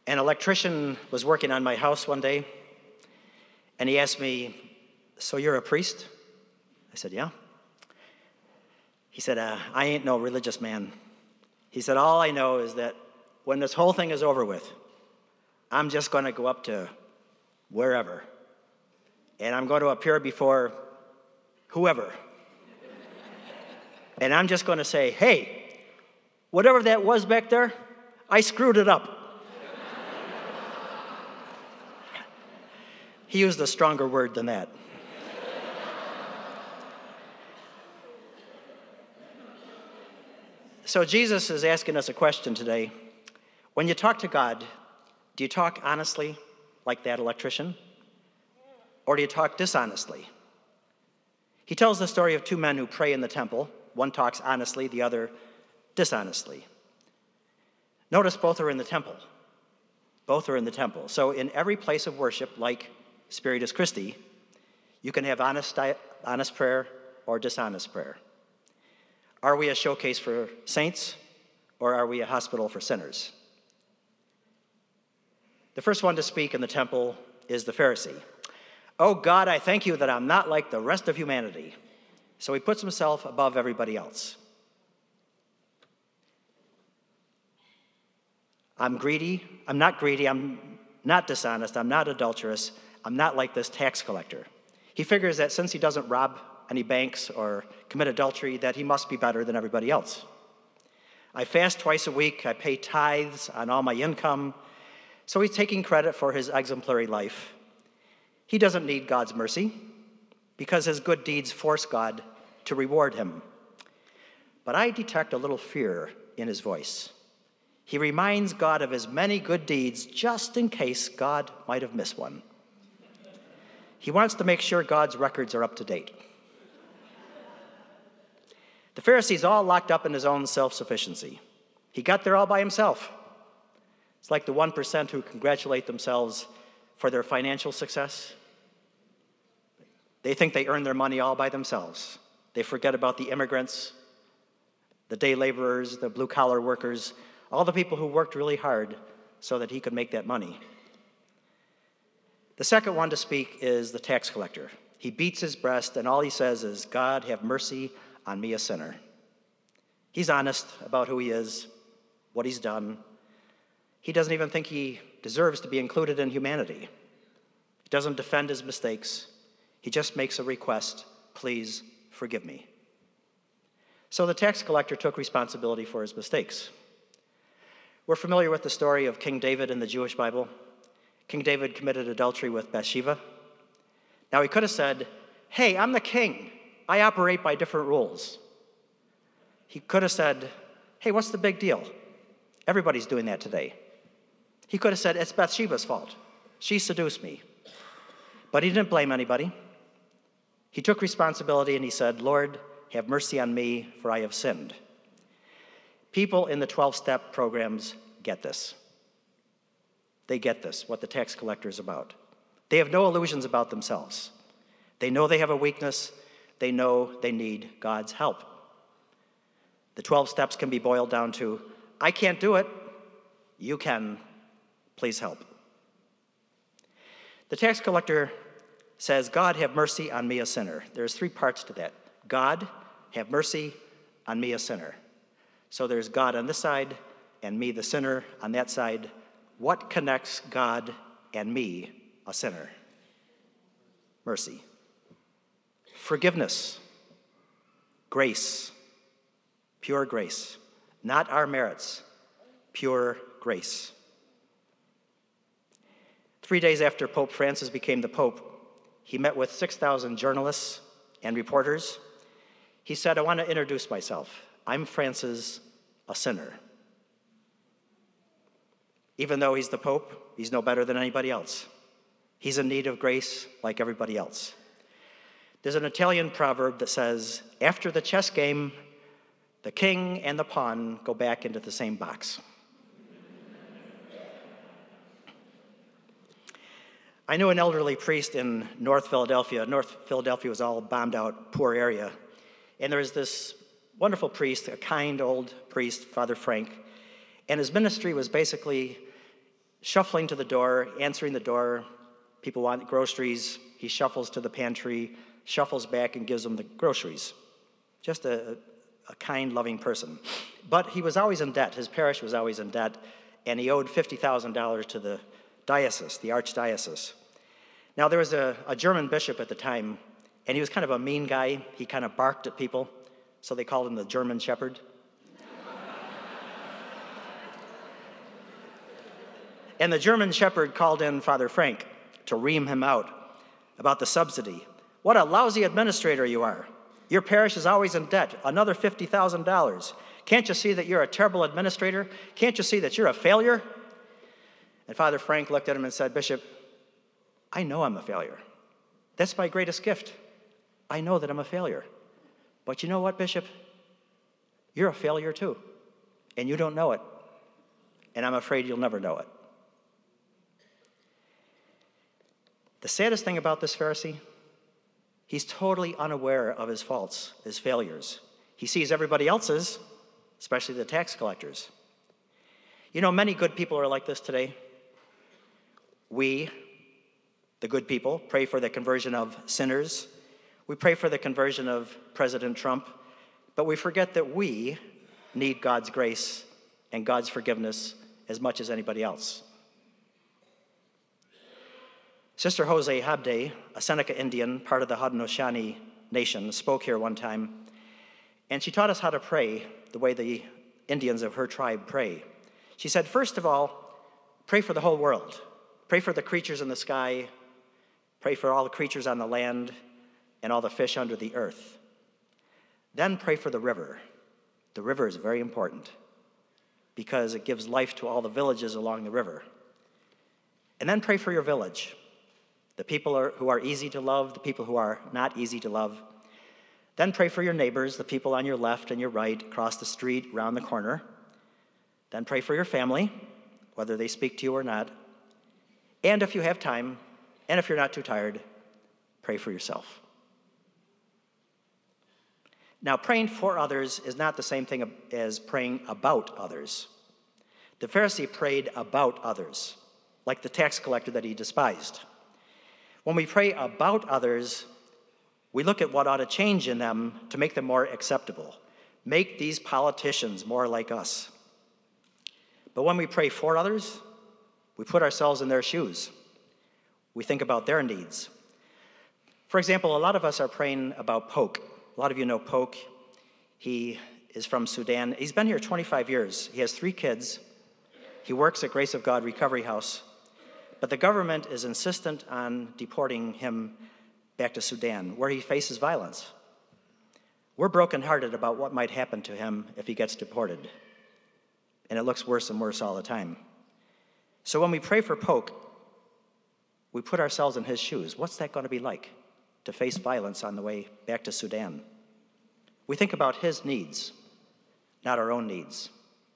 An electrician was working on my house one day, and he asked me, "So you're a priest?" I said, "Yeah." He said, "I ain't no religious man." He said, "All I know is that when this whole thing is over with, I'm just going to go up to wherever, and I'm going to appear before whoever. And I'm just going to say, hey, whatever that was back there, I screwed it up." He used a stronger word than that. So Jesus is asking us a question today. When you talk to God, do you talk honestly, like that electrician? Or do you talk dishonestly? He tells the story of two men who pray in the temple. One talks honestly, the other dishonestly. Notice both are in the temple. Both are in the temple. So in every place of worship, like Spiritus Christi, you can have honest prayer or dishonest prayer. Are we a showcase for saints, or are we a hospital for sinners? The first one to speak in the temple is the Pharisee. "Oh God, I thank you that I'm not like the rest of humanity." So he puts himself above everybody else. I'm not dishonest, I'm not adulterous, I'm not like this tax collector. He figures that since he doesn't rob any banks or commit adultery, that he must be better than everybody else. I fast twice a week, I pay tithes on all my income, so he's taking credit for his exemplary life. He doesn't need God's mercy because his good deeds force God to reward him. But I detect a little fear in his voice. He reminds God of his many good deeds just in case God might have missed one. He wants to make sure God's records are up to date. The Pharisee's all locked up in his own self-sufficiency. He got there all by himself. It's like the 1% who congratulate themselves for their financial success. They think they earn their money all by themselves. They forget about the immigrants, the day laborers, the blue-collar workers, all the people who worked really hard so that he could make that money. The second one to speak is the tax collector. He beats his breast, and all he says is, "God, have mercy on me, a sinner." He's honest about who he is, what he's done. He doesn't even think he deserves to be included in humanity. He doesn't defend his mistakes. He just makes a request, "Please forgive me." So the tax collector took responsibility for his mistakes. We're familiar with the story of King David in the Jewish Bible. King David committed adultery with Bathsheba. Now he could have said, "Hey, I'm the king. I operate by different rules." He could have said, "Hey, what's the big deal? Everybody's doing that today." He could have said, "It's Bathsheba's fault. She seduced me." But he didn't blame anybody. He took responsibility and he said, "Lord, have mercy on me, for I have sinned." People in the 12-step programs get this. They get this, what the tax collector is about. They have no illusions about themselves. They know they have a weakness. They know they need God's help. The 12 steps can be boiled down to, "I can't do it. You can. Please help." The tax collector says, "God, have mercy on me, a sinner." There's three parts to that. God, have mercy on me, a sinner. So there's God on this side and me, the sinner, on that side. What connects God and me, a sinner? Mercy. Forgiveness. Grace. Pure grace. Not our merits. Pure grace. 3 days after Pope Francis became the Pope, he met with 6,000 journalists and reporters. He said, "I want to introduce myself. I'm Francis, a sinner." Even though he's the Pope, he's no better than anybody else. He's in need of grace like everybody else. There's an Italian proverb that says, "After the chess game, the king and the pawn go back into the same box." I knew an elderly priest in North Philadelphia. North Philadelphia was all a bombed out, poor area. And there was this wonderful priest, a kind old priest, Father Frank. And his ministry was basically shuffling to the door, answering the door. People want groceries. He shuffles to the pantry, shuffles back, and gives them the groceries. Just a kind, loving person. But he was always in debt. His parish was always in debt, and he owed $50,000 to the diocese, the archdiocese. Now, there was a German bishop at the time, and he was kind of a mean guy. He kind of barked at people, so they called him the German Shepherd. And the German shepherd called in Father Frank to ream him out about the subsidy. What a lousy administrator you are. Your parish is always in debt, another $50,000. Can't you see that you're a terrible administrator? Can't you see that you're a failure? And Father Frank looked at him and said, Bishop, I know I'm a failure. That's my greatest gift. I know that I'm a failure. But you know what, Bishop? You're a failure too. And you don't know it. And I'm afraid you'll never know it. The saddest thing about this Pharisee, he's totally unaware of his faults, his failures. He sees everybody else's, especially the tax collectors. You know, many good people are like this today. We, the good people, pray for the conversion of sinners. We pray for the conversion of President Trump, but we forget that we need God's grace and God's forgiveness as much as anybody else. Sister Jose Habde, a Seneca Indian, part of the Haudenosaunee Nation, spoke here one time, and she taught us how to pray the way the Indians of her tribe pray. She said, first of all, pray for the whole world. Pray for the creatures in the sky, pray for all the creatures on the land, and all the fish under the earth. Then pray for the river. The river is very important because it gives life to all the villages along the river. And then pray for your village. The people who are easy to love, the people who are not easy to love. Then pray for your neighbors, the people on your left and your right, across the street, around the corner. Then pray for your family, whether they speak to you or not. And if you have time, and if you're not too tired, pray for yourself. Now, praying for others is not the same thing as praying about others. The Pharisee prayed about others, like the tax collector that he despised. When we pray about others, we look at what ought to change in them to make them more acceptable. Make these politicians more like us. But when we pray for others, we put ourselves in their shoes. We think about their needs. For example, a lot of us are praying about Polk. A lot of you know Polk. He is from Sudan. He's been here 25 years. He has 3 kids. He works at Grace of God Recovery House. But the government is insistent on deporting him back to Sudan, where he faces violence. We're brokenhearted about what might happen to him if he gets deported. And it looks worse and worse all the time. So when we pray for Polk, we put ourselves in his shoes. What's that going to be like to face violence on the way back to Sudan? We think about his needs, not our own needs.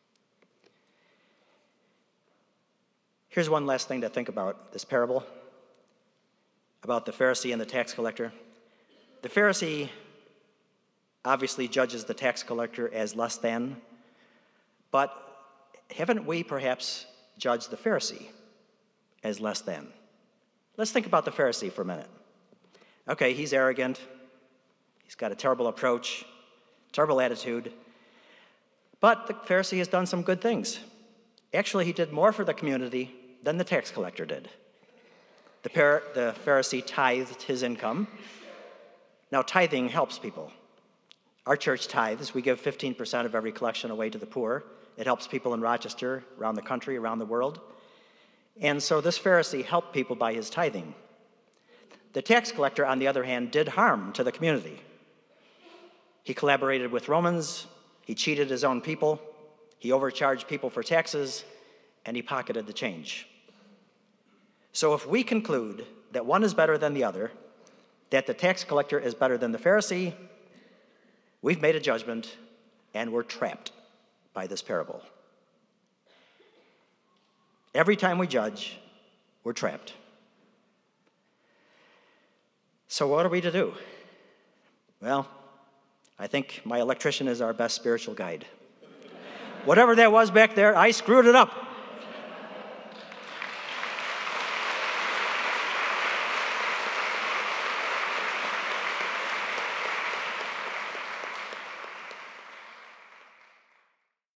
Here's one last thing to think about this parable, about the Pharisee and the tax collector. The Pharisee obviously judges the tax collector as less than, but haven't we perhaps judged the Pharisee as less than? Let's think about the Pharisee for a minute. Okay, he's arrogant. He's got a terrible approach, terrible attitude. But the Pharisee has done some good things. Actually, he did more for the community than the tax collector did. The Pharisee tithed his income. Now, tithing helps people. Our church tithes. We give 15% of every collection away to the poor. It helps people in Rochester, around the country, around the world. And so this Pharisee helped people by his tithing. The tax collector, on the other hand, did harm to the community. He collaborated with Romans. He cheated his own people. He overcharged people for taxes, and he pocketed the change. So if we conclude that one is better than the other, that the tax collector is better than the Pharisee, we've made a judgment, and we're trapped by this parable. Every time we judge, we're trapped. So what are we to do? Well, I think my electrician is our best spiritual guide. Whatever that was back there, I screwed it up.